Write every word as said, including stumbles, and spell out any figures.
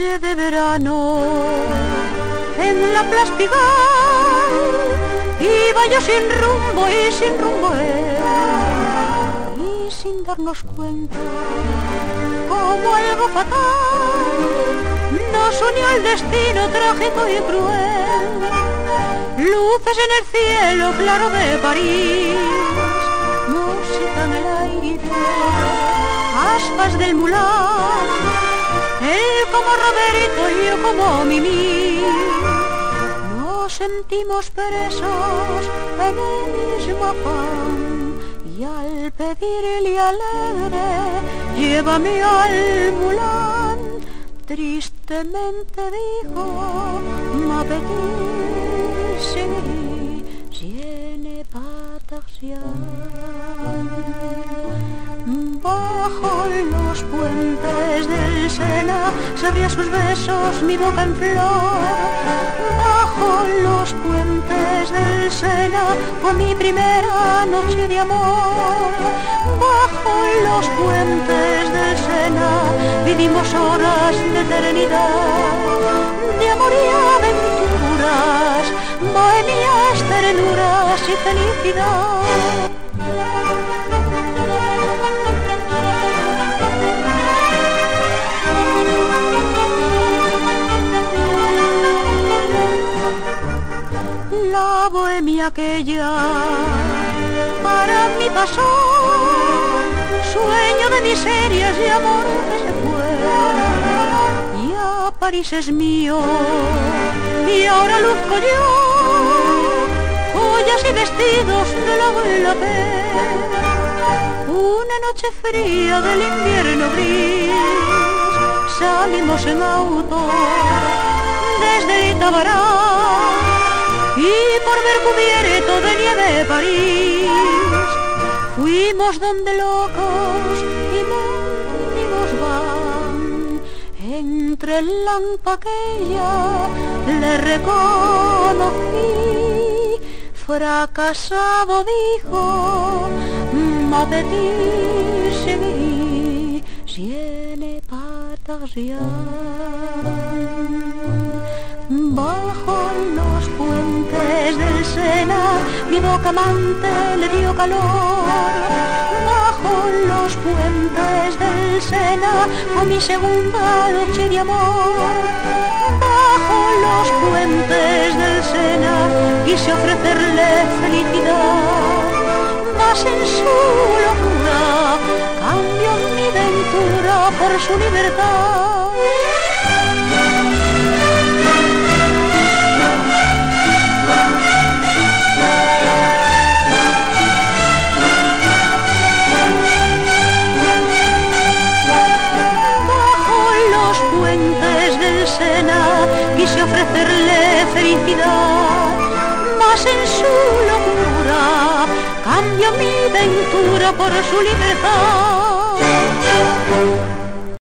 noche de verano en la Plastigal iba yo sin rumbo y sin rumbo él, y sin darnos cuenta como algo fatal nos unió el destino trágico y cruel. Luces en el cielo claro de París, música en el aire, aspas del Mulán, él como Roberto y yo como Mimi. Nos sentimos presos en el mismo afán, y al pedirle alegre, llévame al Mulán, tristemente dijo, ma petite chérie, je n'ai pas d'argent. Bajo los puentes del Sena sabía sus besos mi boca en flor. Bajo los puentes del Sena fue mi primera noche de amor. Bajo los puentes del Sena vivimos horas de eternidad, de amor y aventuras, bohemias, ternuras y felicidad. La bohemia aquella para mí pasó, sueño de miserias y amor que se fue. Ya París es mío y ahora luzco yo joyas y vestidos de la Guelapé. Una noche fría del invierno gris salimos en auto desde Itabará, y por ver cubierto de nieve París fuimos donde locos y mendigos van. Entre el lampa aquella le reconocí, fracasado dijo, ma petite chérie, je n'ai pas d'argent. Bajo los puentes del Sena mi boca amante le dio calor. Bajo los puentes del Sena fue mi segunda noche de amor. Bajo los puentes del Sena quise ofrecerle felicidad, mas en su locura cambió mi ventura por su libertad. Sena quise ofrecerle felicidad, mas en su locura cambió mi ventura por su libertad.